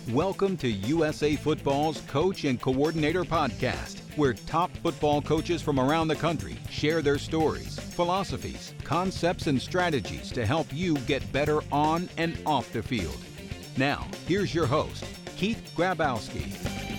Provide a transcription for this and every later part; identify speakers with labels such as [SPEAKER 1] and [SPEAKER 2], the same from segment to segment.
[SPEAKER 1] Welcome to USA Football's Coach and Coordinator Podcast, where top football coaches from around the country share their stories, philosophies, concepts, and strategies to help you get better on and off the field. Now, here's your host, Keith Grabowski.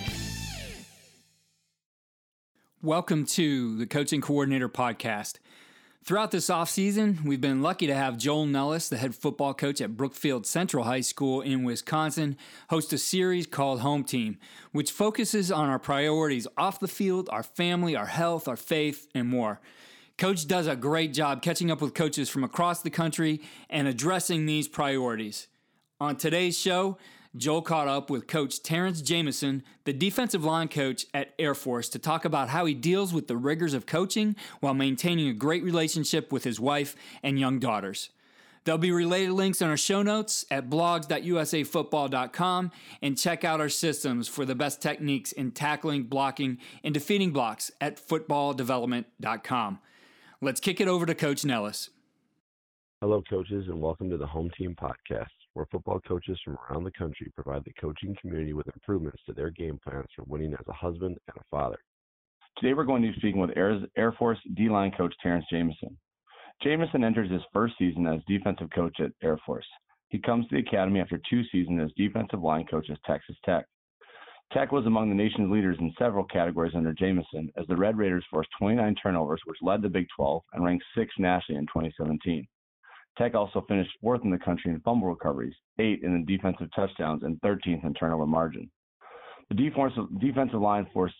[SPEAKER 2] Welcome to the Coach and Coordinator Podcast. Throughout this offseason, we've been lucky to have Joel Nellis, the head football coach at Brookfield Central High School in Wisconsin, host a series called Home Team, which focuses on our priorities off the field, our family, our health, our faith, and more. Coach does a great job catching up with coaches from across the country and addressing these priorities. On today's show, Joel caught up with Coach Terrence Jamison, the defensive line coach at Air Force, to talk about how he deals with the rigors of coaching while maintaining a great relationship with his wife and young daughters. There'll be related links in our show notes at blogs.usafootball.com, and check out our systems for the best techniques in tackling, blocking, and defeating blocks at footballdevelopment.com. Let's kick it over to Coach Nellis.
[SPEAKER 3] Hello, coaches, and welcome to the Home Team Podcast, where football coaches from around the country provide the coaching community with improvements to their game plans for winning as a husband and a father.
[SPEAKER 4] Today we're going to be speaking with Air Force D-line coach Terrence Jamison. Jamison enters his first season as defensive coach at Air Force. He comes to the academy after 2 seasons as defensive line coach at Texas Tech. Tech was among the nation's leaders in several categories under Jamison, as the Red Raiders forced 29 turnovers, which led the Big 12 and ranked 6th nationally in 2017. Tech also finished 4th in the country in fumble recoveries, 8th in the defensive touchdowns, and 13th in turnover margin. The defensive line forced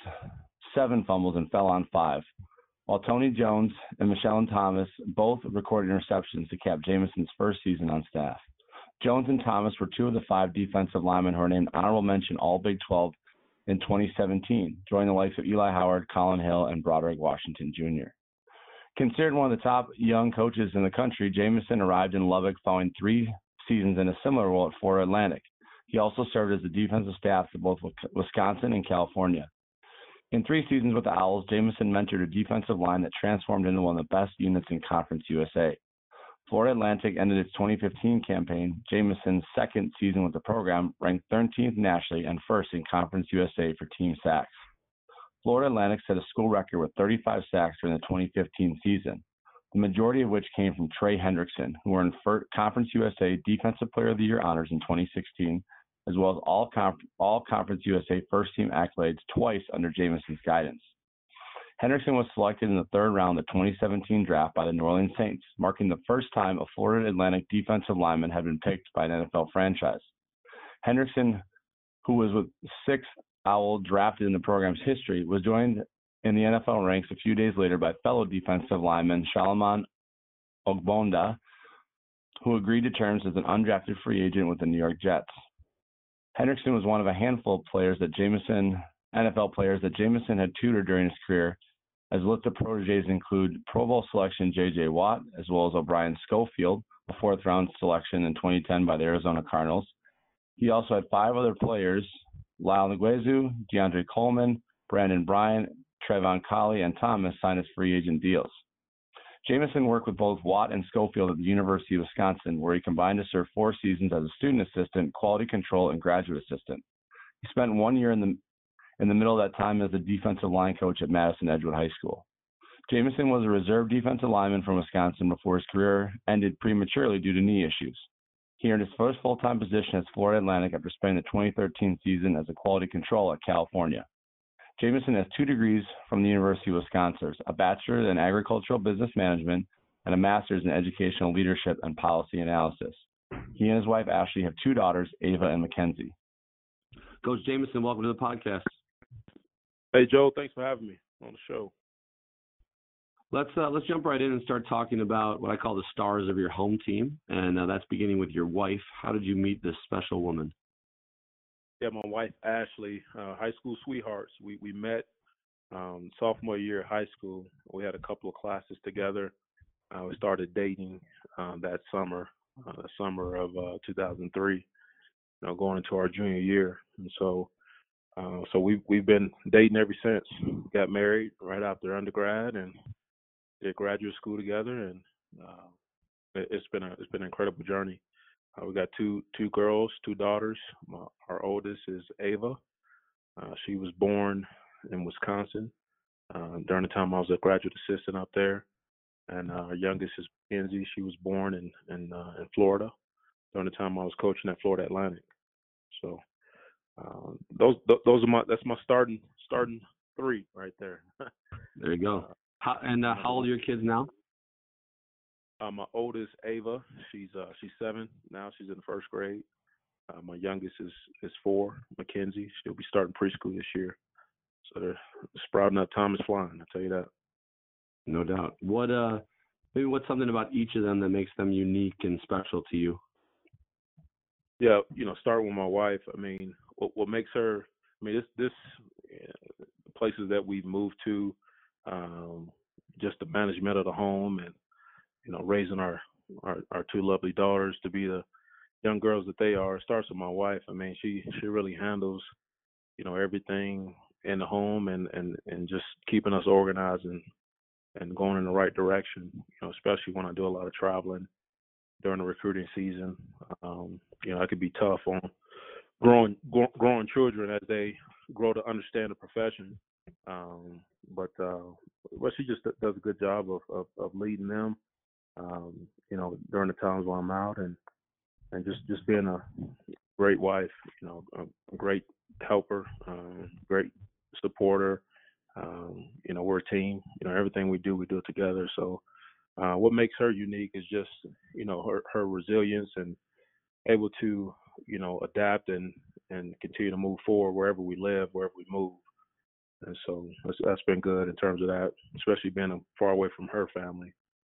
[SPEAKER 4] 7 fumbles and fell on 5, while Tony Jones and Michelle Thomas both recorded interceptions to cap Jamison's first season on staff. Jones and Thomas were 2 of the 5 defensive linemen who were named honorable mention All Big 12 in 2017, joining the likes of Eli Howard, Colin Hill, and Broderick Washington Jr. Considered one of the top young coaches in the country, Jamison arrived in Lubbock following 3 seasons in a similar role at Florida Atlantic. He also served as the defensive staff to both Wisconsin and California. In 3 seasons with the Owls, Jamison mentored a defensive line that transformed into one of the best units in Conference USA. Florida Atlantic ended its 2015 campaign. Jamison's second season with the program ranked 13th nationally and 1st in Conference USA for team sacks. Florida Atlantic set a school record with 35 sacks during the 2015 season, the majority of which came from Trey Hendrickson, who earned Conference USA Defensive Player of the Year honors in 2016, as well as all Conference USA first-team accolades twice under Jamison's guidance. Hendrickson was selected in the 3rd round of the 2017 draft by the New Orleans Saints, marking the first time a Florida Atlantic defensive lineman had been picked by an NFL franchise. Hendrickson, who was with 6th Owl drafted in the program's history, was joined in the NFL ranks a few days later by fellow defensive lineman Solomon Ogbonda, who agreed to terms as an undrafted free agent with the New York Jets. Hendrickson was one of a handful of NFL players that Jamison had tutored during his career, as list of proteges include Pro Bowl selection J.J. Watt, as well as O'Brien Schofield, a 4th-round selection in 2010 by the Arizona Cardinals. He also had 5 other players, Lyle Nguezu, DeAndre Coleman, Brandon Bryant, Trevon Colley, and Thomas signed as free agent deals. Jamison worked with both Watt and Schofield at the University of Wisconsin, where he combined to serve 4 seasons as a student assistant, quality control, and graduate assistant. He spent 1 year in the middle of that time as the defensive line coach at Madison Edgewood High School. Jamison was a reserve defensive lineman from Wisconsin before his career ended prematurely due to knee issues. He earned his first full-time position as Florida Atlantic after spending the 2013 season as a quality control at California. Jamison has 2 degrees from the University of Wisconsin, a bachelor's in agricultural business management and a master's in educational leadership and policy analysis. He and his wife, Ashley, have 2 daughters, Ava and Mackenzie. Coach Jamison, welcome to the podcast.
[SPEAKER 5] Hey, Joe, thanks for having me on the show.
[SPEAKER 4] Let's jump right in and start talking about what I call the stars of your home team, and that's beginning with your wife. How did you meet this special woman?
[SPEAKER 5] Yeah, my wife, Ashley, high school sweethearts. We met sophomore year of high school. We had a couple of classes together. We started dating that summer, the summer of 2003, going into our junior year. And so we've been dating ever since. Got married right after undergrad and did graduate school together, and it's been an incredible journey. We got two girls, two daughters. Our oldest is Ava. She was born in Wisconsin during the time I was a graduate assistant up there. And our youngest is Kenzie. She was born in Florida during the time I was coaching at Florida Atlantic. So those are that's my starting three right there.
[SPEAKER 3] There you go. How old are your kids now?
[SPEAKER 5] My oldest Ava, she's 7 now. She's in the first grade. My youngest is 4, Mackenzie. She'll be starting preschool this year. So they're sprouting up. Time is flying. I'll tell you that.
[SPEAKER 3] No doubt. Maybe what's something about each of them that makes them unique and special to you?
[SPEAKER 5] Yeah, starting with my wife. I mean, what makes her? I mean, this places that we've moved to, just the management of the home, and raising our two lovely daughters to be the young girls that they are. It starts with my wife. I mean, she really handles everything in the home, and just keeping us organized and going in the right direction. Especially when I do a lot of traveling during the recruiting season. It could be tough on growing children as they grow to understand the profession. But she just does a good job of leading them. During the times when I'm out, and just being a great wife, a great helper, great supporter. We're a team. Everything we do together. So what makes her unique is just, her resilience and able to, adapt and continue to move forward wherever we live, wherever we move. And so that's been good in terms of that, especially being far away from her family.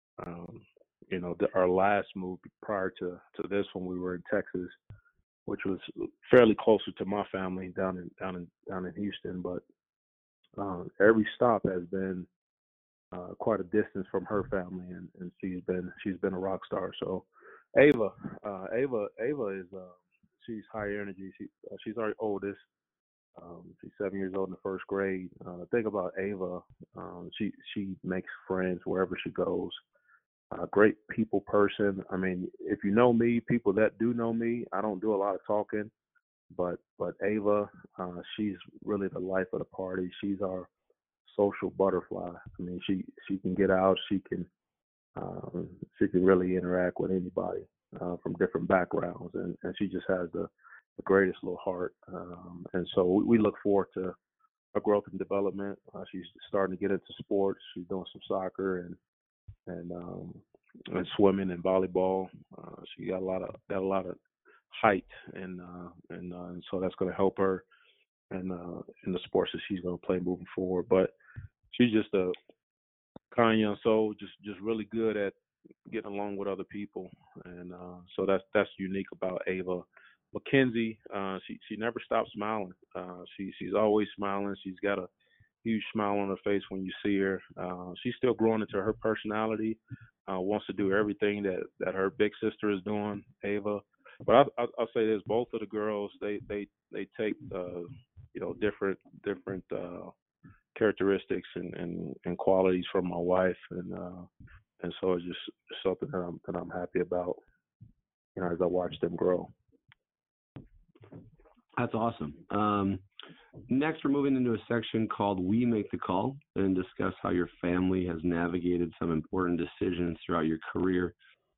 [SPEAKER 5] Our last move prior to this one, we were in Texas, which was fairly closer to my family down in Houston. But every stop has been quite a distance from her family, and she's been a rock star. So Ava is she's high energy. She's our oldest. She's 7 years old in the first grade. The thing about Ava, she makes friends wherever she goes. Great people person. I mean, if you know me, people that do know me, I don't do a lot of talking, but Ava, she's really the life of the party. She's our social butterfly. I mean, she can get out. She can really interact with anybody from different backgrounds, and she just has the greatest little heart. And so we look forward to her growth and development. She's starting to get into sports. She's doing some soccer and swimming and volleyball. She got a lot of height, and so that's going to help her in the sports that she's going to play moving forward. But she's just a kind young soul, just really good at getting along with other people, and so that's unique about Ava. Mackenzie, she never stops smiling. She's always smiling. She's got a huge smile on her face when you see her. She's still growing into her personality. Wants to do everything that her big sister is doing, Ava. But I'll say this: both of the girls, they take different characteristics and qualities from my wife, and so it's just something that I'm happy about, as I watch them grow.
[SPEAKER 3] That's awesome. Next, we're moving into a section called We Make the Call and discuss how your family has navigated some important decisions throughout your career.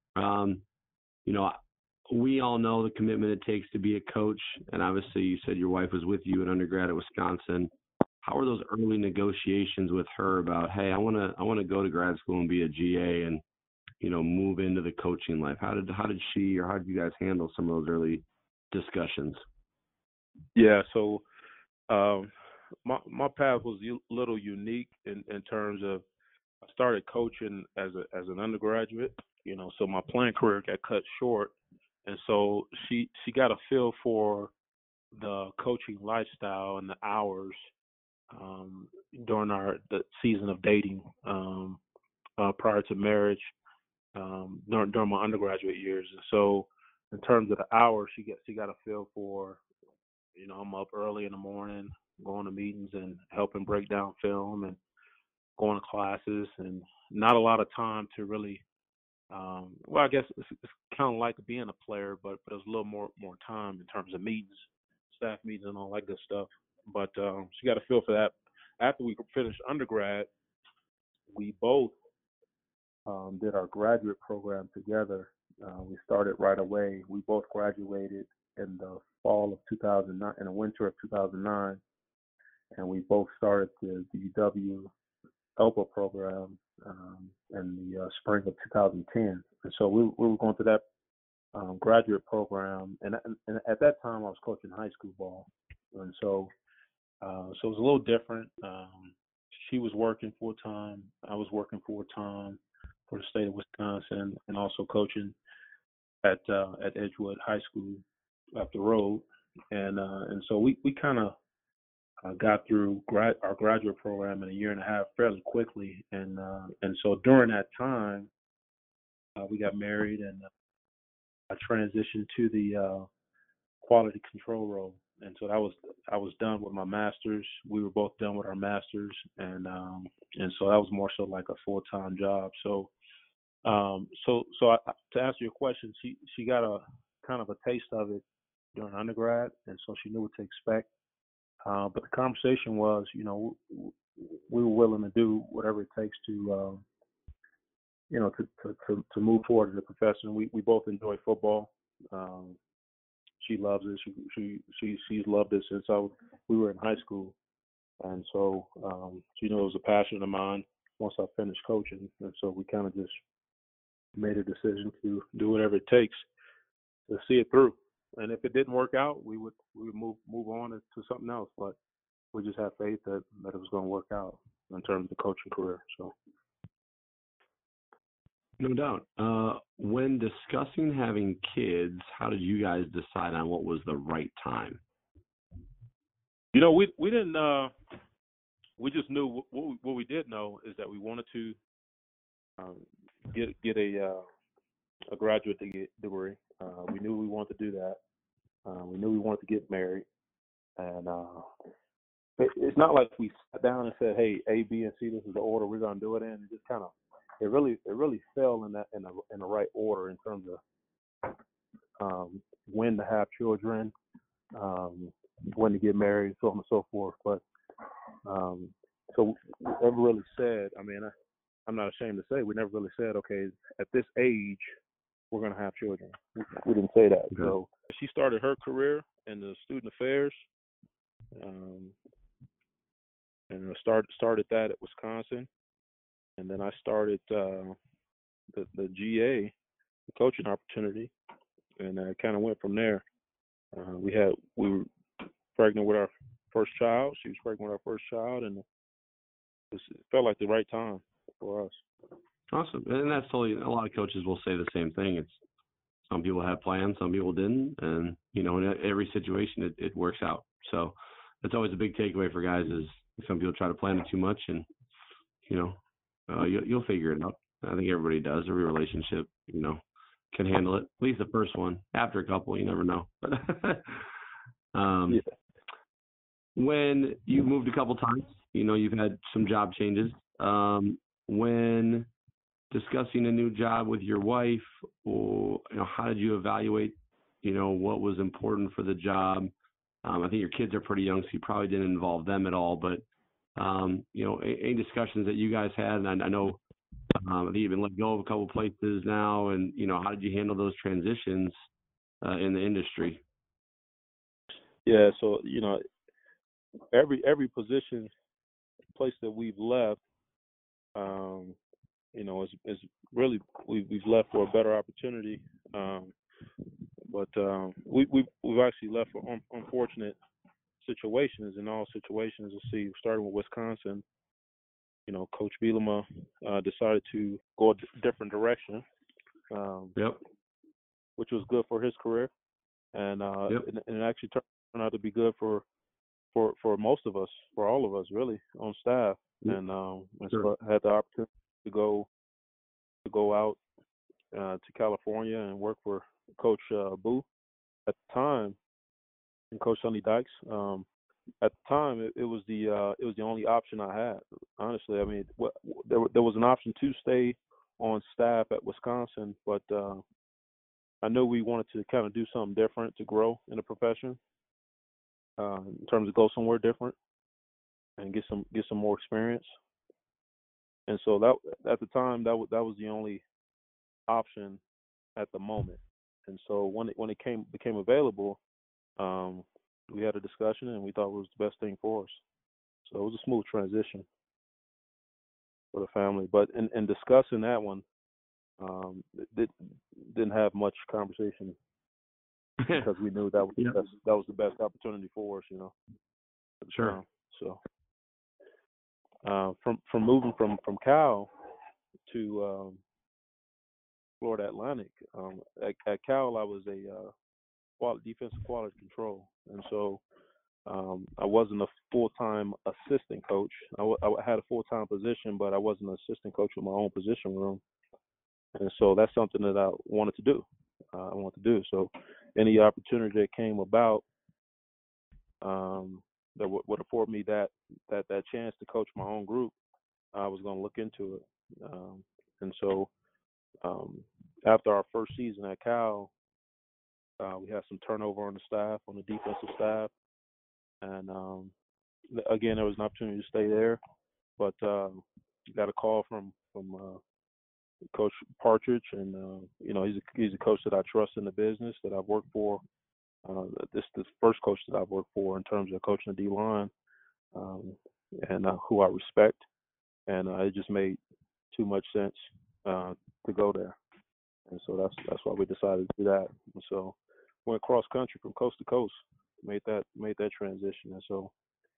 [SPEAKER 3] We all know the commitment it takes to be a coach, and obviously you said your wife was with you at undergrad at Wisconsin. How were those early negotiations with her about, hey, I want to go to grad school and be a GA and move into the coaching life? How did she, or how did you guys handle some of those early discussions?
[SPEAKER 5] Yeah, so my path was a little unique in terms of I started coaching as an undergraduate, so my playing career got cut short, and so she got a feel for the coaching lifestyle and the hours during the season of dating prior to marriage during my undergraduate years. And so in terms of the hours, she got a feel for, I'm up early in the morning, going to meetings and helping break down film and going to classes, and not a lot of time to really Well, I guess it's kind of like being a player, but it was a little more time in terms of meetings, staff meetings, and all that good stuff. But she got a feel for that. After we finished undergrad, we both did our graduate program together. We started right away. We both graduated in the fall of 2009, in the winter of 2009, and we both started the UW ELPA program in the spring of 2010. And so we were going through that graduate program, and at that time I was coaching high school ball, and so it was a little different. She was working full time, I was working full time for the state of Wisconsin, and also coaching at Edgewood High School up the road, and so we kind of got through our graduate program in a year and a half fairly quickly, and so during that time we got married, and I transitioned to the quality control role, and so I was done with my master's. We were both done with our masters, and so that was more so like a full-time job. So to answer your question, she got a kind of a taste of it during undergrad, and so she knew what to expect. But the conversation was, we were willing to do whatever it takes to, to move forward as a profession. We both enjoy football. She loves it. She's loved it since we were in high school, and so she knew it was a passion of mine once I finished coaching, and so we kind of just made a decision to do whatever it takes to see it through. And if it didn't work out, we would move on to something else. But we just had faith that it was going to work out in terms of the coaching career. So,
[SPEAKER 3] No doubt. When discussing having kids, how did you guys decide on what was the right time?
[SPEAKER 5] We didn't. We just knew what we did know is that we wanted to get a graduate degree. We knew we wanted to do that. We knew we wanted to get married, and it's not like we sat down and said, "Hey, A, B, and C, this is the order we're going to do it in." It just kind of, it really fell in the right order in terms of when to have children, when to get married, so on and so forth. But so we never really said. I mean, I'm not ashamed to say we never really said, okay, at this age we're going to have children. We didn't say that. Okay. So she started her career in the student affairs, and started that at Wisconsin, and then I started the GA, the coaching opportunity, and I kind of went from there. We were pregnant with our first child. She was pregnant with our first child, and it felt like the right time for us.
[SPEAKER 3] Awesome. And that's totally, a lot of coaches will say the same thing. It's some people have plans, some people didn't, and in every situation it works out. So that's always a big takeaway for guys is some people try to plan it too much, and you'll figure it out. I think everybody does. Every relationship, can handle it. At least the first one. After a couple, you never know.
[SPEAKER 5] Yeah.
[SPEAKER 3] When you've moved a couple times, you've had some job changes. When discussing a new job with your wife, or how did you evaluate, what was important for the job? I think your kids are pretty young, so you probably didn't involve them at all. But any discussions that you guys had, and I know I think you've been let go of a couple places now, and how did you handle those transitions in the industry?
[SPEAKER 5] Yeah, so every position, place that we've left, is really we've left for a better opportunity. But we've actually left for unfortunate situations. In all situations, let's see, starting with Wisconsin, Coach Bielema decided to go a different direction.
[SPEAKER 3] Yep.
[SPEAKER 5] Which was good for his career, and it actually turned out to be good for most of us, for all of us really on staff. Yep. And so I had the opportunity to go out to California and work for Coach Boo at the time, and Coach Sonny Dykes. At the time, it was the only option I had. Honestly, I mean, there was an option to stay on staff at Wisconsin, but I knew we wanted to kind of do something different to grow in the profession, in terms of go somewhere different and get some more experience. And so that at the time that was the only option at the moment. And so when it became available, we had a discussion and we thought it was the best thing for us. So it was a smooth transition for the family. But in discussing that one, didn't have much conversation because we knew that was that was the best opportunity for us, at the
[SPEAKER 3] Sure.
[SPEAKER 5] time. So from moving from Cal to Florida Atlantic, at Cal I was a defensive quality control, and so I wasn't a full-time assistant coach. I had a full-time position, but I wasn't an assistant coach with my own position room. And so that's something that I wanted to do. So any opportunity that came about that would afford me that chance to coach my own group, I was going to look into it. And so after our first season at Cal, we had some turnover on the defensive staff. And again, there was an opportunity to stay there, but got a call from Coach Partridge, and he's a coach that I trust in the business, that I've worked for. This is the first coach that I've worked for in terms of coaching the D line, and who I respect, and it just made too much sense to go there, and so that's why we decided to do that. And so went cross country from coast to coast, made that transition, and so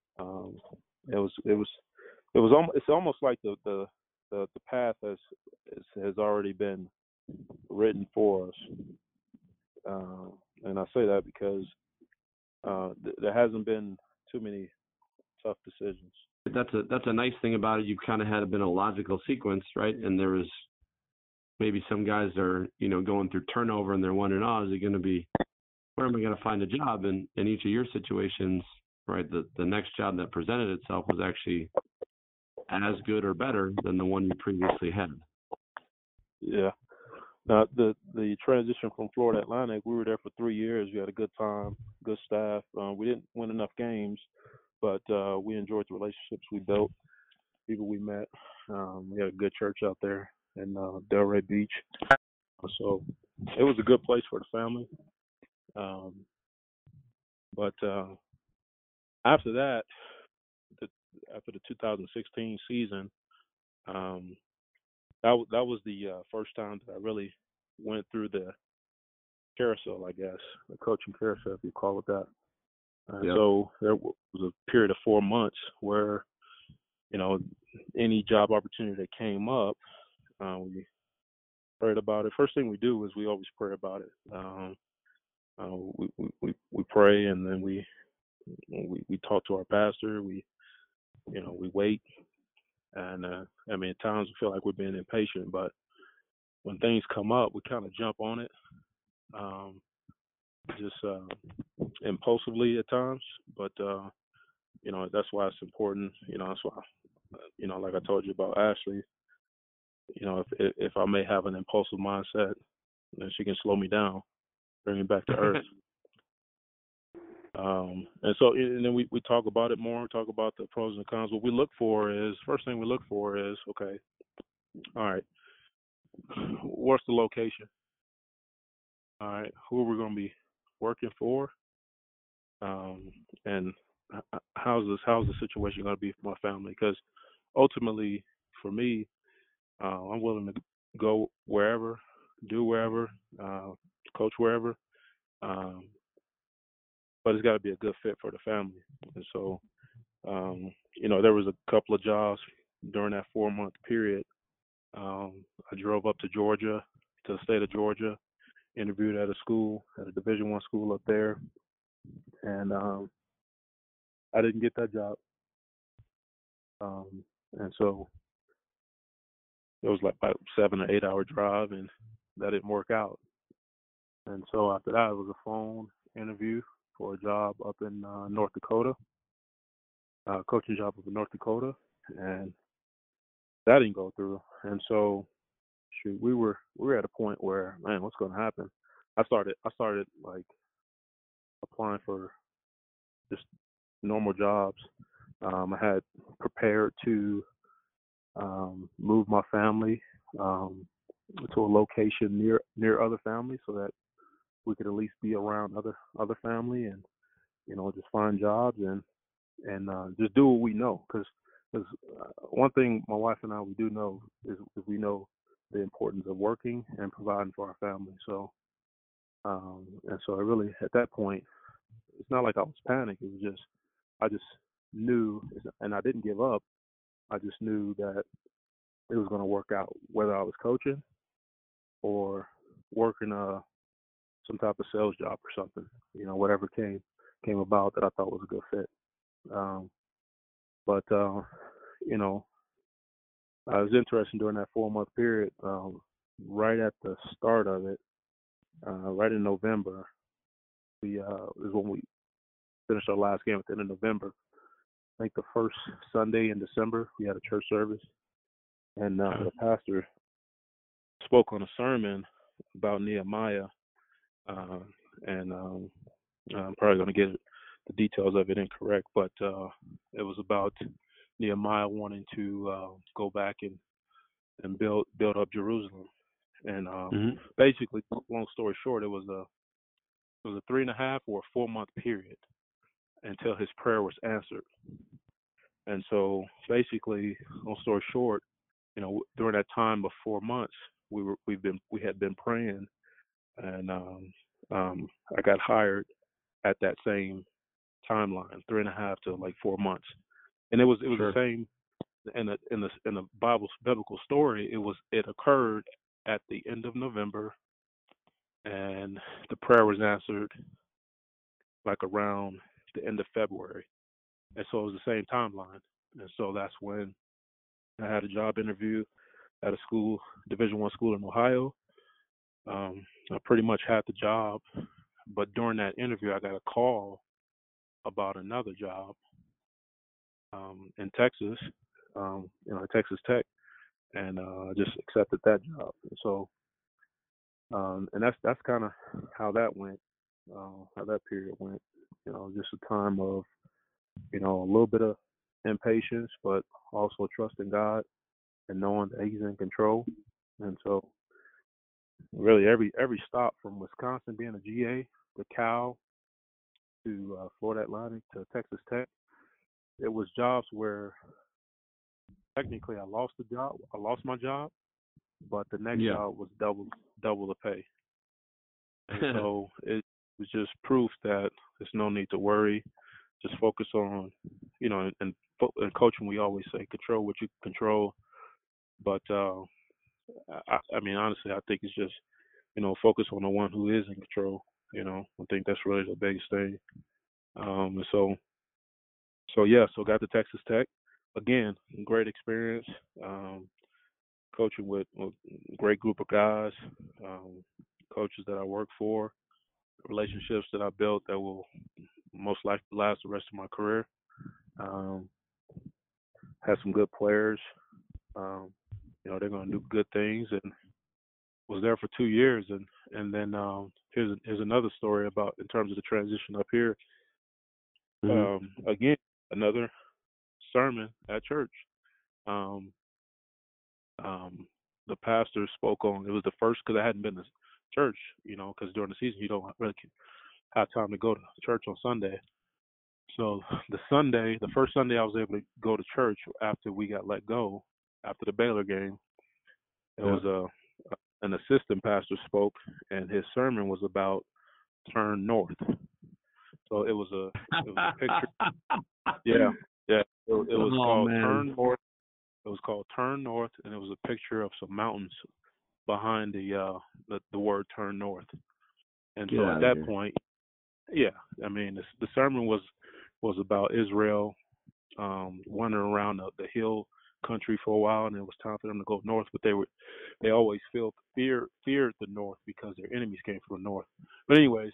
[SPEAKER 5] it's almost like the path has already been written for us, and I say that because there hasn't been too many tough decisions.
[SPEAKER 3] That's a nice thing about it. You've kind of had been a logical sequence, right? And there was maybe some guys are going through turnover and they're wondering, is it going to be, where am I going to find a job? And in each of your situations, right, the next job that presented itself was actually as good or better than the one you previously had.
[SPEAKER 5] Yeah. Now, the transition from Florida Atlantic, we were there for 3 years. We had a good time, good staff. We didn't win enough games, but we enjoyed the relationships we built, people we met. We had a good church out there in Delray Beach. So it was a good place for the family. But after that, after the 2016 season, that was the first time that I really went through the carousel, I guess, the coaching carousel, if you call it that. So there was a period of 4 months where, any job opportunity that came up, we prayed about it. First thing we do is we always pray about it. We pray, and then we talk to our pastor. We wait, and at times we feel like we're being impatient, but when things come up, we kind of jump on it, just impulsively at times. But that's why it's important. That's why, like I told you about Ashley. If I may have an impulsive mindset, then she can slow me down, bring me back to earth. And then we talk about it more, talk about the pros and cons. What we look for is, first thing we look for is, okay, all right, what's the location? All right, who are we going to be working for? And how's the situation going to be for my family? Because ultimately, for me, I'm willing to go wherever, do wherever, coach wherever. But it's got to be a good fit for the family. And so, there was a couple of jobs during that 4-month period. I drove up to Georgia, to the state of Georgia, interviewed at a Division I school up there, and I didn't get that job. And so it was like about 7 or 8 hour drive, and that didn't work out. And so after that, it was a phone interview for a job up in North Dakota, coaching job up in North Dakota, and that didn't go through. And so shoot, we were at a point where, man, what's going to happen? I started like applying for just normal jobs. I had prepared to move my family um, to a location near other families so that we could at least be around other family and just find jobs and just do what we know because one thing my wife and I we do know is we know the importance of working and providing for our family. So and so I really at that point it's not like I was panicked. It was just I just knew and I didn't give up. I just knew that it was going to work out whether I was coaching or working some type of sales job or something. Whatever came about that I thought was a good fit. Um, but you know, it was interesting during that 4 month period. Right at the start of it, right in November, we is when we finished our last game at the end of November. I think the first Sunday in December, we had a church service, and the pastor spoke on a sermon about Nehemiah, uh, and I'm probably going to get the details of it incorrect, but it was about Nehemiah wanting to go back and build up Jerusalem. And basically, long story short, it was a 3.5 or 4 month period until his prayer was answered. And so basically, long story short, during that time of 4 months, we had been praying, and I got hired at that same timeline, 3.5 to like 4 months, and it was
[SPEAKER 3] Sure.
[SPEAKER 5] the same in the Bible's biblical story. It occurred at the end of November, and the prayer was answered like around the end of February, and so it was the same timeline. And so that's when I had a job interview at a school, Division I school in Ohio. I pretty much had the job, but during that interview, I got a call about another job in Texas, at Texas Tech, and I just accepted that job. And so, and that's kind of how that went, how that period went. Just a time of a little bit of impatience, but also trusting God and knowing that He's in control. And so, really, every stop from Wisconsin being a GA, to Cal, to Florida Atlantic, to Texas Tech, it was jobs where technically I lost my job, but the next job was double the pay. And so it was just proof that there's no need to worry. Just focus on, and coaching. We always say control what you can control. But I mean, honestly, I think it's just focus on the one who is in control. I think that's really the biggest thing. And so got to Texas Tech. Again, great experience. Coaching with a great group of guys, coaches that I work for, relationships that I built that will most likely last the rest of my career. Had some good players. They're going to do good things, and was there for 2 years. And then here's another story about in terms of the transition up here. Again, another sermon at church. The pastor spoke on. It was the first because I hadn't been to church, because during the season you don't really have time to go to church on Sunday. So the first Sunday I was able to go to church after we got let go after the Baylor game. It was an assistant pastor spoke, and his sermon was about turn north. So it was a picture. Yeah. It was called Turn North. It was called Turn North, and it was a picture of some mountains behind the word Turn North. And so at that point, I mean, the sermon was about Israel wandering around the hill country for a while, and it was time for them to go north. But they always feared the north because their enemies came from the north. But anyways,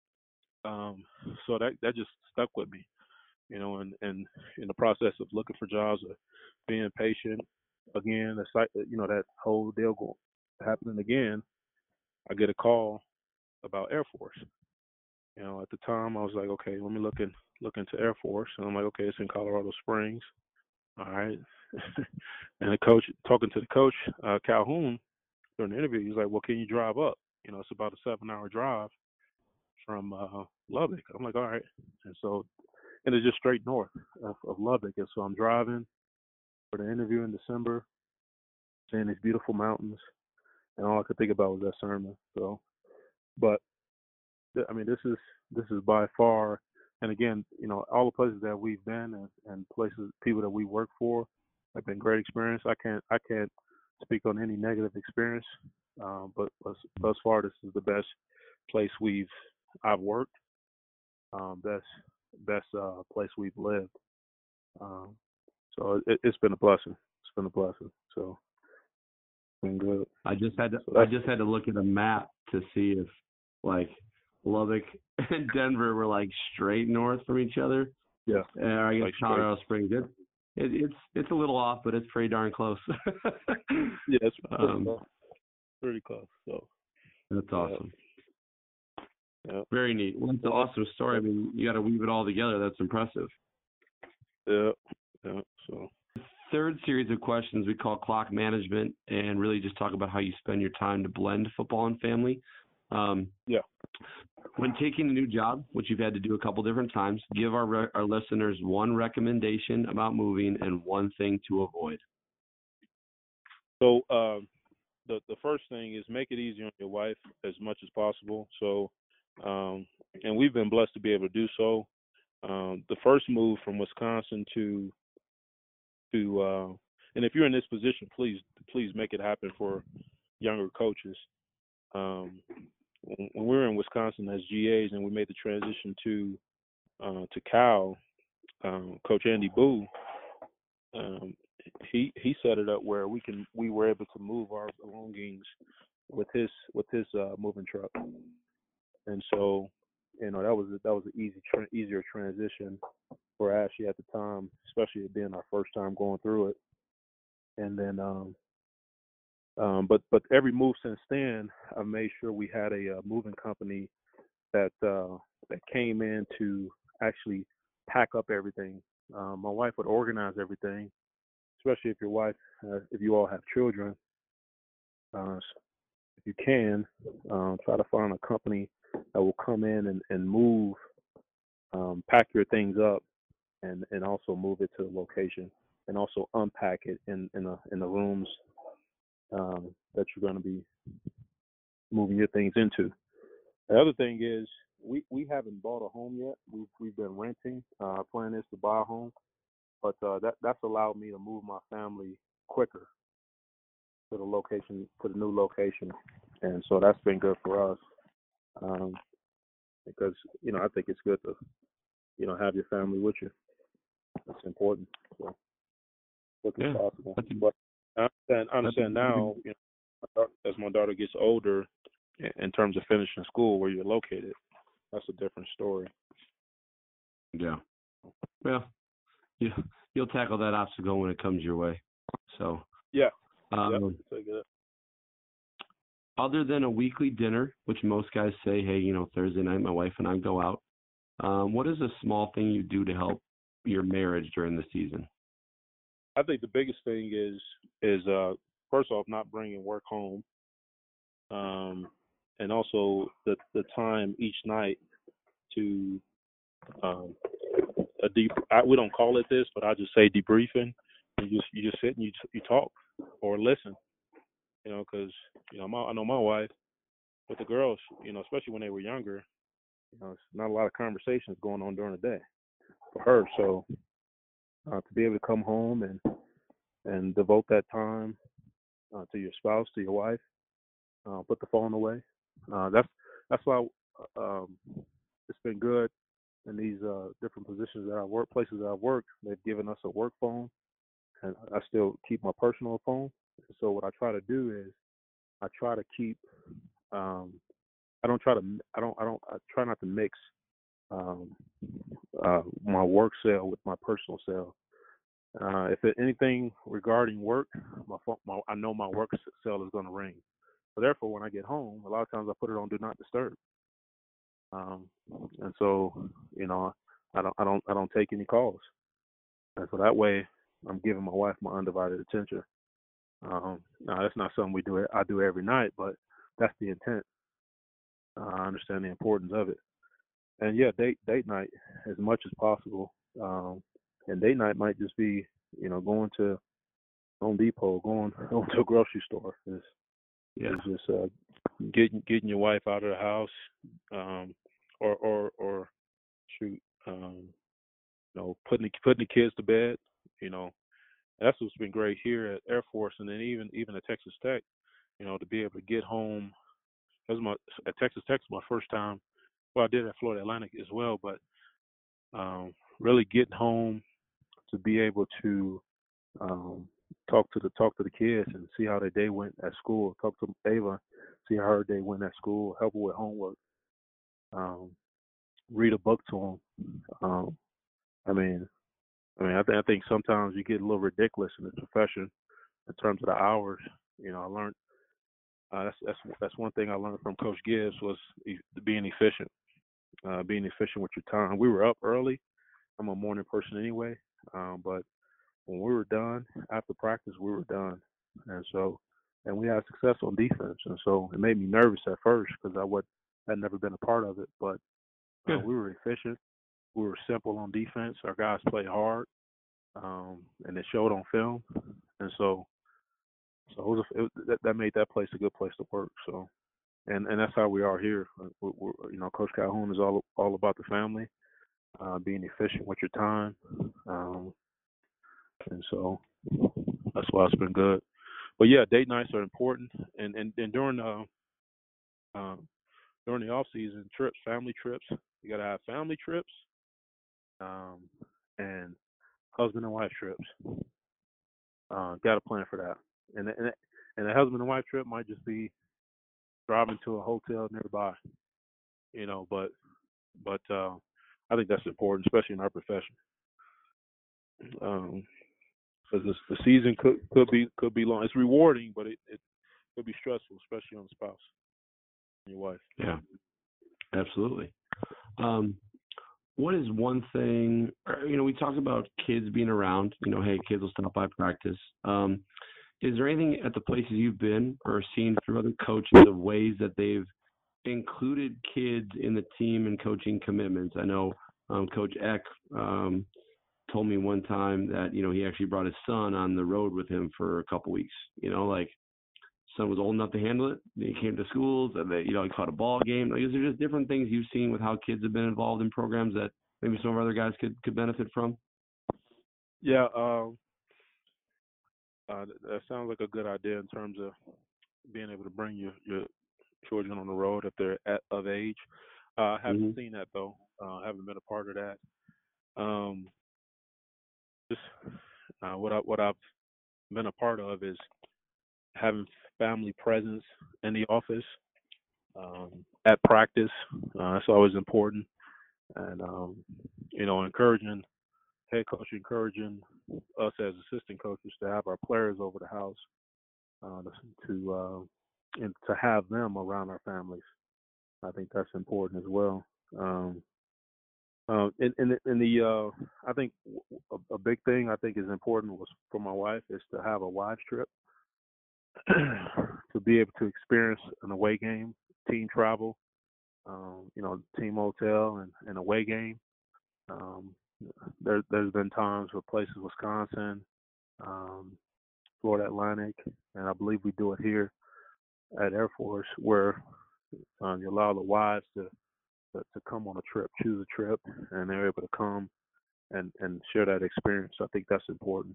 [SPEAKER 5] so that just stuck with me, and in the process of looking for jobs or being patient. Again, that whole deal happening again, I get a call about Air Force. At the time, I was like, okay, let me look into Air Force, and I'm like, okay, it's in Colorado Springs. All right. And talking to the coach, Calhoun, during the interview, he was like, well, can you drive up? It's about a 7-hour drive from Lubbock. I'm like, all right. And it's just straight north of Lubbock. And so I'm driving for the interview in December, seeing these beautiful mountains, and all I could think about was that sermon. So, but I mean, this is by far, and again, all the places that we've been and places, people that we work for, have been great experience. I can't speak on any negative experience, but thus far, this is the best place I've worked, best place we've lived. So it's been a blessing. It's been a blessing. So it's been good.
[SPEAKER 3] I just had to look at a map to see if like Lubbock and Denver were like straight north from each other.
[SPEAKER 5] Yeah.
[SPEAKER 3] I guess
[SPEAKER 5] like
[SPEAKER 3] Colorado Springs. It's a little off, but it's pretty darn close.
[SPEAKER 5] Yeah, it's pretty close. So
[SPEAKER 3] that's awesome.
[SPEAKER 5] Yeah.
[SPEAKER 3] Very neat. Well, it's an awesome story. I mean, you got to weave it all together. That's impressive.
[SPEAKER 5] Yeah. So
[SPEAKER 3] third series of questions we call clock management, and really just talk about how you spend your time to blend football and family.
[SPEAKER 5] Yeah.
[SPEAKER 3] When taking a new job, which you've had to do a couple different times, give our listeners one recommendation about moving and one thing to avoid.
[SPEAKER 5] So the first thing is make it easy on your wife as much as possible. So, and we've been blessed to be able to do so. The first move from Wisconsin to and if you're in this position, please make it happen for younger coaches. When we were in Wisconsin as GAs and we made the transition to Cal, Coach Andy Boo, he set it up where we were able to move our belongings with his moving truck, and so that was an easier transition for Ashley at the time, especially it being our first time going through it. And then but every move since then, I made sure we had a moving company that came in to actually pack up everything. My wife would organize everything, especially if if you all have children. If you can, try to find a company that will come in and move, pack your things up, and also move it to the location, and also unpack it in the rooms that you're going to be moving your things into. The other thing is we haven't bought a home yet. We've been renting. Our plan is to buy a home, but that's allowed me to move my family quicker to the new location, and so that's been good for us, because I think it's good to have your family with you. It's important. So quick as possible. But I understand now, as my daughter gets older, in terms of finishing school, where you're located, that's a different story.
[SPEAKER 3] Yeah. Well, you'll tackle that obstacle when it comes your way. So
[SPEAKER 5] yeah.
[SPEAKER 3] Other than a weekly dinner, which most guys say, hey, Thursday night my wife and I go out, what is a small thing you do to help your marriage during the season?
[SPEAKER 5] I think the biggest thing is first off, not bringing work home, and also the time each night to we don't call it this, but I just say debriefing. You just sit and you talk or listen, because I know my wife with the girls, especially when they were younger, it's not a lot of conversations going on during the day for her. So to be able to come home and devote that time to your spouse, to your wife, put the phone away. That's why it's been good in these different positions that I work, places that I've worked. They've given us a work phone, and I still keep my personal phone. So what I try to do is I try to keep. I try not to mix my work cell with my personal cell. If anything regarding work, I know my work cell is going to ring. So therefore, when I get home, a lot of times I put it on Do Not Disturb. And so, I don't take any calls. And so that way, I'm giving my wife my undivided attention. Now that's not something I do every night, but that's the intent. I understand the importance of it. And yeah, date night as much as possible. And date night might just be, going to Home Depot, going to a grocery store. It's just getting your wife out of the house, or shoot, putting the kids to bed. That's what's been great here at Air Force, and then even at Texas Tech. To be able to get home. At Texas Tech was my first time. Well, I did at Florida Atlantic as well, but really getting home to be able to talk to the kids and see how their day went at school. Talk to Ava, see how her day went at school. Help her with homework. Read a book to them. I think sometimes you get a little ridiculous in the profession in terms of the hours. I learned that's one thing I learned from Coach Gibbs was being efficient. Being efficient with your time. We were up early. I'm a morning person anyway, but when we were done after practice, we were done, and we had success on defense, and so it made me nervous at first because I'd never been a part of it, but we were efficient. We were simple on defense. Our guys played hard, and it showed on film, and so that made that place a good place to work. So, and that's how we are here. Coach Calhoun is all about the family, being efficient with your time, and so that's why it's been good. But yeah, date nights are important, and during the off season, trips, family trips, you gotta have family trips, and husband and wife trips. Got to plan for that, and a husband and wife trip might just be driving to a hotel nearby, but I think that's important, especially in our profession. Because the season could be long. It's rewarding, but it could be stressful, especially on the spouse and your wife.
[SPEAKER 3] Yeah, absolutely. What is one thing? We talk about kids being around. Hey, kids will stop by practice. Is there anything at the places you've been or seen through other coaches of ways that they've included kids in the team and coaching commitments? I know Coach Eck told me one time that he actually brought his son on the road with him for a couple weeks. Son was old enough to handle it. He came to schools and he caught a ball game. Is there just different things you've seen with how kids have been involved in programs that maybe some of our other guys could benefit from?
[SPEAKER 5] Yeah, that sounds like a good idea in terms of being able to bring your children on the road if they're of age. I haven't seen that though. I haven't been a part of that. What I've been a part of is having family presence in the office, at practice. That's always important. And, encouraging head coach, encouraging us as assistant coaches to have our players over the house, and to have them around our families. I think that's important as well. I think a big thing I think is important was for my wife is to have a wives trip, to be able to experience an away game, team travel, team hotel and away game. There's been times with places, Wisconsin, Florida Atlantic, and I believe we do it here at Air Force, where you allow the wives to come on a trip, choose a trip, and they're able to come and share that experience. I think that's important.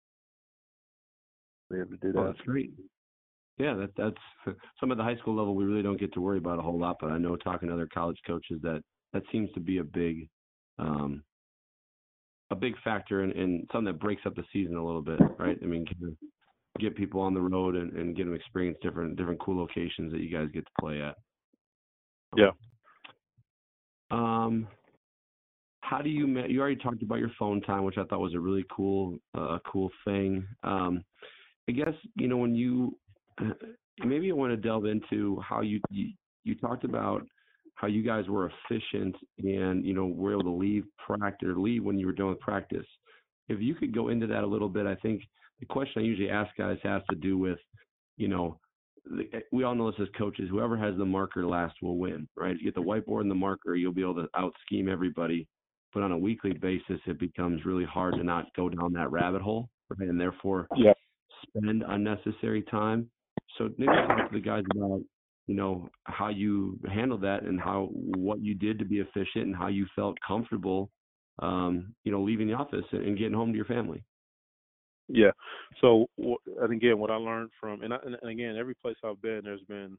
[SPEAKER 5] Be able to do that.
[SPEAKER 3] Oh, that's great. Yeah, that's some of the high school level we really don't get to worry about a whole lot, but I know talking to other college coaches that seems to be a big factor in something that breaks up the season a little bit, right? I mean, get people on the road and get them experience different cool locations that you guys get to play at.
[SPEAKER 5] Yeah.
[SPEAKER 3] How do you already talked about your phone time, which I thought was a really cool thing. I guess, when you maybe I want to delve into how you talked about how you guys were efficient and, were able to leave practice or leave when you were done with practice. If you could go into that a little bit, I think the question I usually ask guys has to do with, we all know this as coaches, whoever has the marker last will win, right? You get the whiteboard and the marker, you'll be able to out-scheme everybody. But on a weekly basis, it becomes really hard to not go down that rabbit hole, right? And therefore spend unnecessary time. So maybe talk to the guys about, how you handled that and what you did to be efficient and how you felt comfortable, leaving the office and getting home to your family.
[SPEAKER 5] Yeah. So, and again, what I learned from, and again, every place I've been, there's been,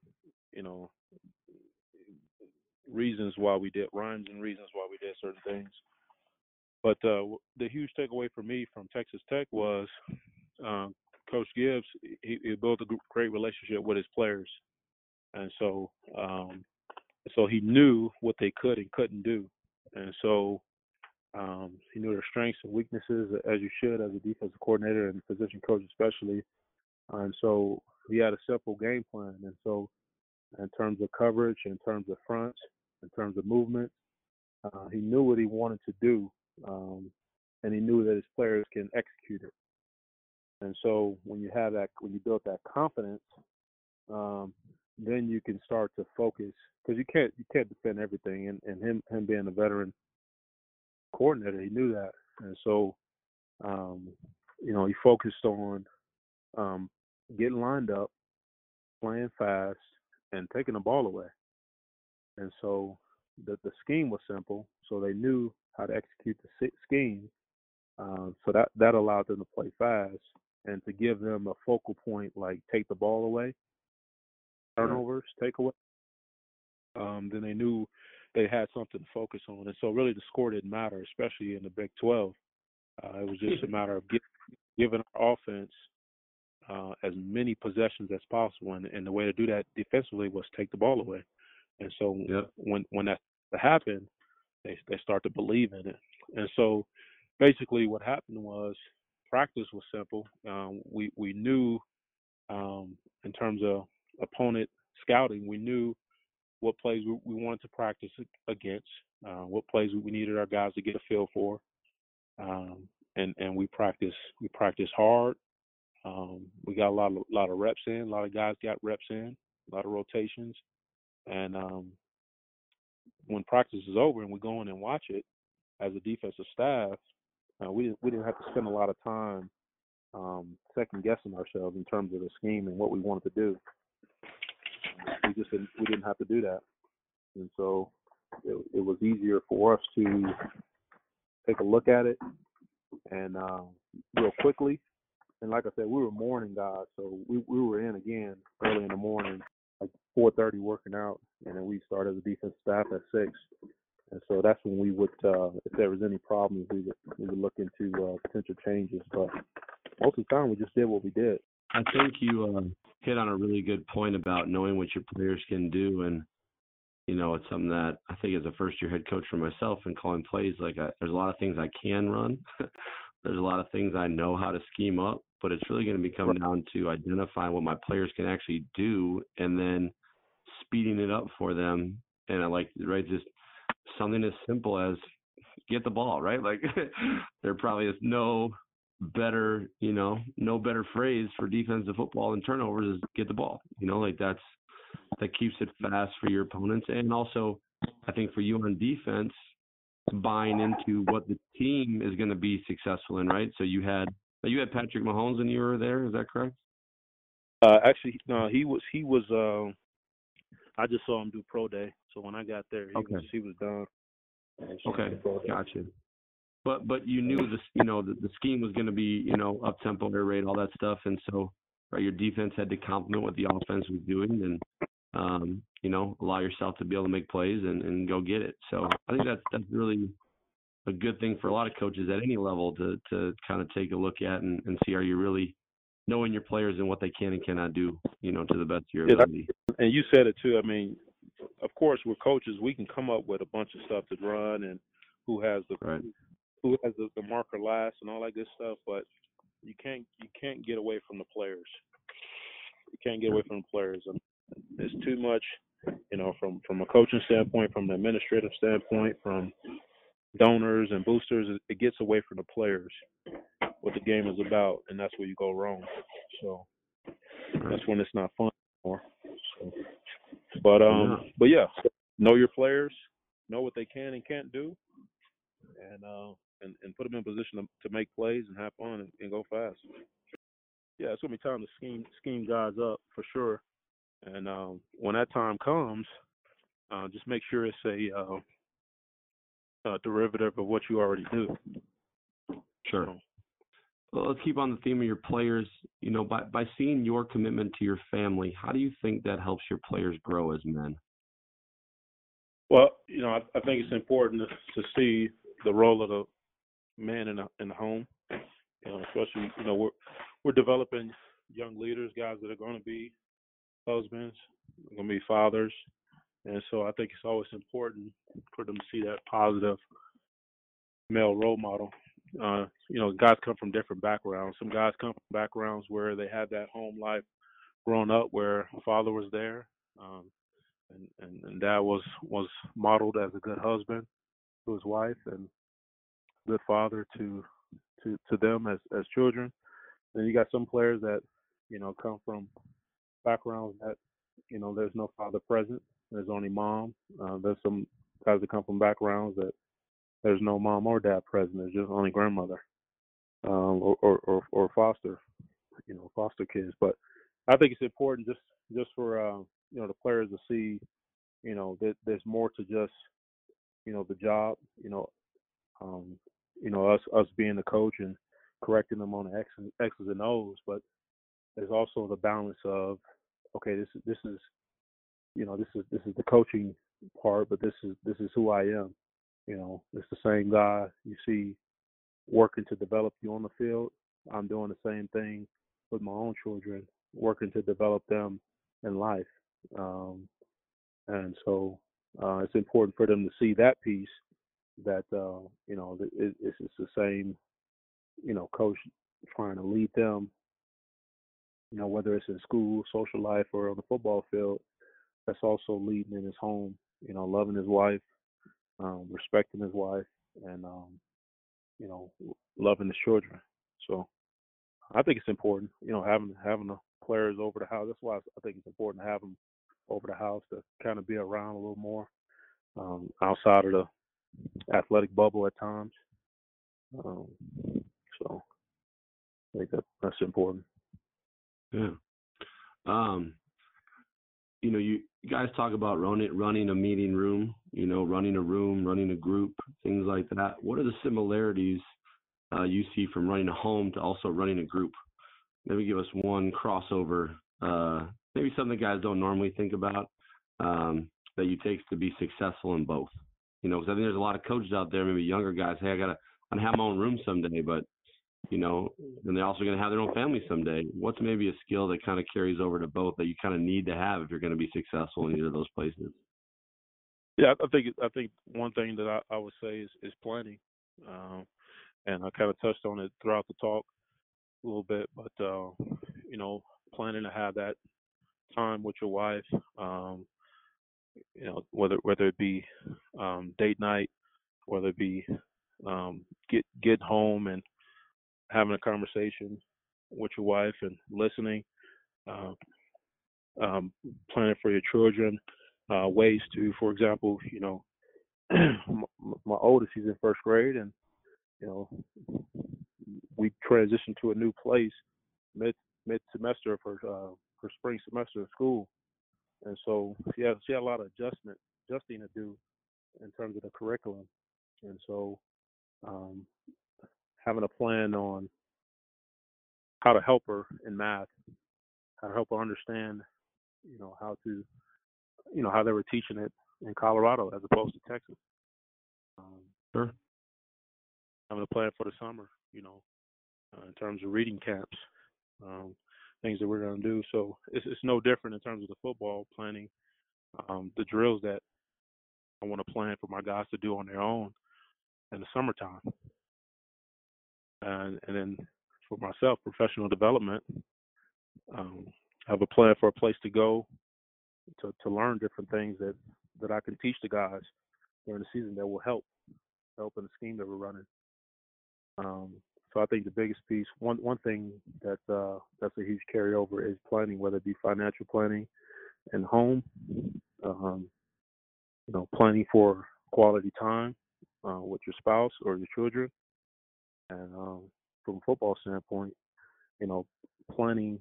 [SPEAKER 5] reasons why we did rhymes and reasons why we did certain things. But the huge takeaway for me from Texas Tech was Coach Gibbs. He built a great relationship with his players, and so he knew what they could and couldn't do, and so he knew their strengths and weaknesses, as you should as a defensive coordinator and position coach especially. And so he had a simple game plan. And so in terms of coverage, in terms of fronts, in terms of movement, he knew what he wanted to do, and he knew that his players can execute it. And so when you build that confidence, then you can start to focus, because you can't defend everything. And him being a veteran coordinator, he knew that. And so he focused on getting lined up, playing fast, and taking the ball away. And so the scheme was simple, so they knew how to execute the scheme. So that allowed them to play fast and to give them a focal point, like take the ball away, turnovers, takeaway. Then they knew they had something to focus on. And so really the score didn't matter, especially in the Big 12. It was just a matter of giving our offense as many possessions as possible. And the way to do that defensively was take the ball away. And so when that happened, they start to believe in it. And so basically what happened was practice was simple. We knew in terms of opponent scouting, we knew what plays we wanted to practice against, what plays we needed our guys to get a feel for. And we practice hard. We got a lot of reps in. A lot of guys got reps in. A lot of rotations. And when practice is over and we go in and watch it as a defensive staff, we didn't have to spend a lot of time second guessing ourselves in terms of the scheme and what we wanted to do. We didn't have to do that, and so it was easier for us to take a look at it and real quickly. And like I said, we were morning guys, so we were in again early in the morning, like 4:30 working out, and then we started the defense staff at 6. And so that's when we would, if there was any problems, we would look into potential changes. But most of the time, we just did what we did.
[SPEAKER 3] I think you hit on a really good point about knowing what your players can do, and it's something that I think as a first-year head coach for myself and calling plays, there's a lot of things I can run. There's a lot of things I know how to scheme up, but it's really going to be coming down to identifying what my players can actually do and then speeding it up for them. And I like, right, just something as simple as get the ball, right? There probably is no better phrase for defensive football and turnovers is get the ball. That keeps it fast for your opponents. And also, I think for you on defense, buying into what the team is going to be successful in, right? So you had Patrick Mahomes when you were there, is that correct?
[SPEAKER 5] Actually, no, he was. I just saw him do pro day, so when I got there, he was done.
[SPEAKER 3] Okay, gotcha. But you knew the scheme was going to be up tempo, air raid, all that stuff, and so right, your defense had to complement what the offense was doing, and allow yourself to be able to make plays and go get it. So I think that's really a good thing for a lot of coaches at any level to kind of take a look at and see, are you really knowing your players and what they can and cannot do, to the best of your ability.
[SPEAKER 5] And you said it too. I mean, of course, we're coaches. We can come up with a bunch of stuff to run and who has the marker last and all that good stuff, but you can't get away from the players. You can't get away from the players. It's too much, from a coaching standpoint, from an administrative standpoint, from donors and boosters. It gets away from the players, what the game is about, and that's where you go wrong. So that's when it's not fun anymore. So, but yeah, know your players, know what they can and can't do, and put them in position to make plays and have fun and go fast. Yeah, it's gonna be time to scheme guys up for sure. And when that time comes, just make sure it's a derivative of what you already do.
[SPEAKER 3] Sure.
[SPEAKER 5] So,
[SPEAKER 3] Well, let's keep on the theme of your players. By seeing your commitment to your family, how do you think that helps your players grow as men?
[SPEAKER 5] well, I think it's important to see the role of the man in the home. Especially we're developing young leaders, guys that are going to be husbands, going to be fathers, and so I think it's always important for them to see that positive male role model. Guys come from different backgrounds. Some guys come from backgrounds where they had that home life growing up, where father was there, and dad was modeled as a good husband to his wife and good father to them as children. Then you got some players that come from backgrounds that there's no father present. There's only mom. There's some guys that come from backgrounds that there's no mom or dad present. There's just only grandmother, or foster kids. But I think it's important just for the players to see that there's more to just the job. Us being the coach and correcting them on the X's and O's, but there's also the balance of, okay, this is this is the coaching part, but this is who I am. It's the same guy you see working to develop you on the field. I'm doing the same thing with my own children, working to develop them in life. And so it's important for them to see that piece, that it's the same coach trying to lead them, whether it's in school, social life, or on the football field. That's also leading in his home, loving his wife, respecting his wife, and loving his children. So I think it's important, having the players over the house. That's why I think it's important to have them over the house, to kind of be around a little more, outside of the athletic bubble at times. So I think that's important.
[SPEAKER 3] Yeah. You guys talk about running a meeting room, running a room, running a group, things like that. What are the similarities you see from running a home to also running a group? Maybe give us one crossover, maybe something guys don't normally think about, that you take to be successful in both. Because I think there's a lot of coaches out there, maybe younger guys, hey, I gotta have my own room someday, but and they're also going to have their own family someday. What's maybe a skill that kind of carries over to both that you kind of need to have if you're going to be successful in either of those places?
[SPEAKER 5] Yeah, I think one thing that I would say is planning, and I kind of touched on it throughout the talk a little bit, but planning to have that time with your wife, whether it be date night, whether it be get home and having a conversation with your wife and listening, planning for your children, ways to, for example, my oldest, he's in first grade, and we transitioned to a new place mid semester for spring semester of school, and so she had a lot of adjusting to do in terms of the curriculum, and so having a plan on how to help her in math, how to help her understand, how they were teaching it in Colorado as opposed to Texas.
[SPEAKER 3] Sure.
[SPEAKER 5] Having a plan for the summer, in terms of reading camps, things that we're going to do. So it's no different in terms of the football planning, the drills that I want to plan for my guys to do on their own in the summertime. And then for myself, professional development, have a plan for a place to go to learn different things that I can teach the guys during the season that will help in the scheme that we're running. So I think the biggest piece, one thing that's a huge carryover is planning, whether it be financial planning and home, planning for quality time with your spouse or your children, and from a football standpoint, planning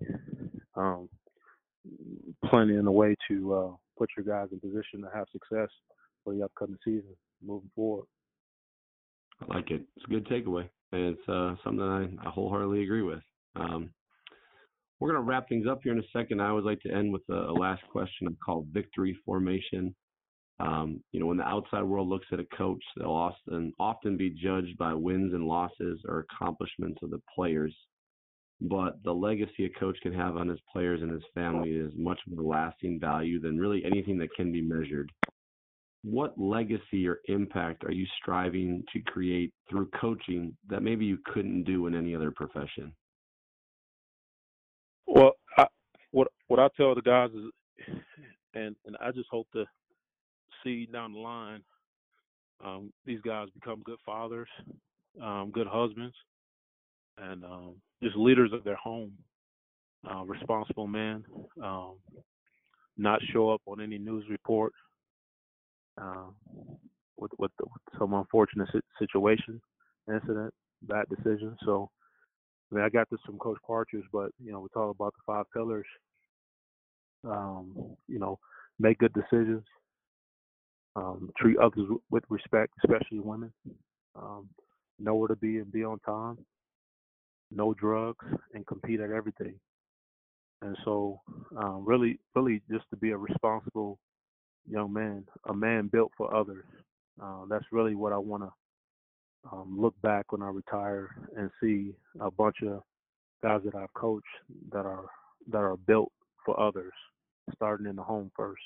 [SPEAKER 5] in a way to put your guys in position to have success for the upcoming season moving forward.
[SPEAKER 3] I like it. It's a good takeaway, and it's something I wholeheartedly agree with. We're going to wrap things up here in a second. I always like to end with a last question called victory formation. When the outside world looks at a coach, they'll often be judged by wins and losses or accomplishments of the players. But the legacy a coach can have on his players and his family is much more lasting value than really anything that can be measured. What legacy or impact are you striving to create through coaching that maybe you couldn't do in any other profession?
[SPEAKER 5] Well, what I tell the guys is, and I just hope to see down the line, these guys become good fathers, good husbands, and just leaders of their home, responsible men, not show up on any news report with some unfortunate situation, incident, bad decision. So, I got this from Coach Partridge, but, we talk about the 5 pillars. Make good decisions, treat others with respect, especially women, know where to be and be on time, no drugs, and compete at everything. And so really just to be a responsible young man, a man built for others. That's really what I want to look back when I retire and see a bunch of guys that I've coached that are built for others, starting in the home first.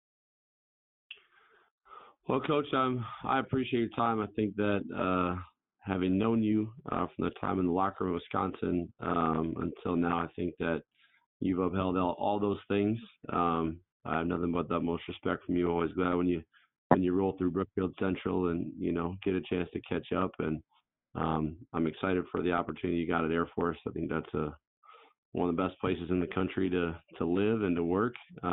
[SPEAKER 3] Well, Coach, I appreciate your time. I think that having known you from the time in the locker room in Wisconsin until now, I think that you've upheld all those things. I have nothing but the utmost respect from you. Always glad when you roll through Brookfield Central and get a chance to catch up. And I'm excited for the opportunity you got at Air Force. I think that's one of the best places in the country to live and to work.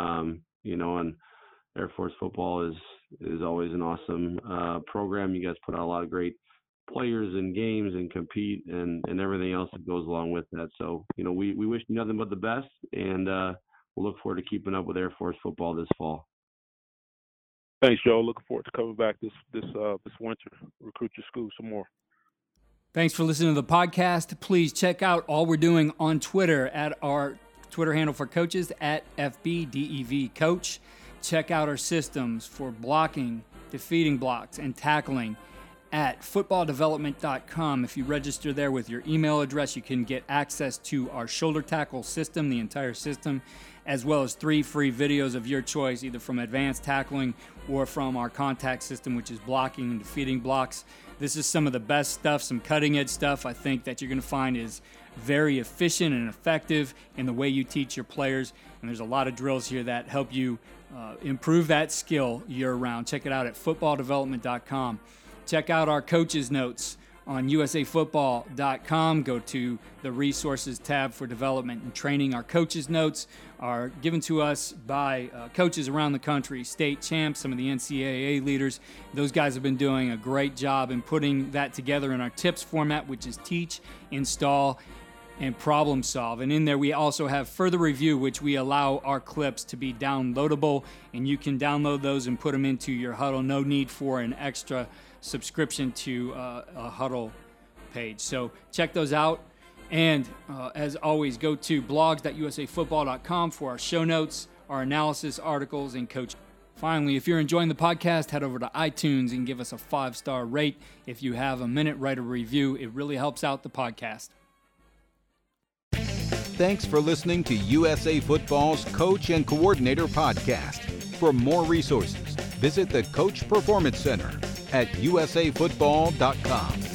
[SPEAKER 3] And Air Force football is always an awesome program. You guys put out a lot of great players and games and compete and everything else that goes along with that. So, we wish you nothing but the best, and we'll look forward to keeping up with Air Force football this fall.
[SPEAKER 5] Thanks, Joe. Looking forward to coming back this winter, recruit your school some more.
[SPEAKER 2] Thanks for listening to the podcast. Please check out all we're doing on Twitter at our Twitter handle for coaches at FBDEV Coach. Check out our systems for blocking, defeating blocks, and tackling at footballdevelopment.com. If you register there with your email address, you can get access to our shoulder tackle system, the entire system, as well as 3 free videos of your choice, either from advanced tackling or from our contact system, which is blocking and defeating blocks. This is some of the best stuff, some cutting-edge stuff I think that you're going to find is very efficient and effective in the way you teach your players. And there's a lot of drills here that help you improve that skill year-round. Check it out at footballdevelopment.com. Check out our coaches' notes on usafootball.com. Go to the resources tab for development and training. Our coaches' notes are given to us by coaches around the country, state champs, some of the NCAA leaders. Those guys have been doing a great job in putting that together in our tips format, which is teach, install, and problem solve. And in there we also have further review, which we allow our clips to be downloadable, and you can download those and put them into your Huddle. No need for an extra subscription to a Huddle page. So check those out. And as always, go to blogs.usafootball.com for our show notes, our analysis, articles, and coaching. Finally, if you're enjoying the podcast, head over to iTunes and give us a 5-star rate. If you have a minute, write a review. It really helps out the podcast.
[SPEAKER 1] Thanks for listening to USA Football's Coach and Coordinator Podcast. For more resources, visit the Coach Performance Center at usafootball.com.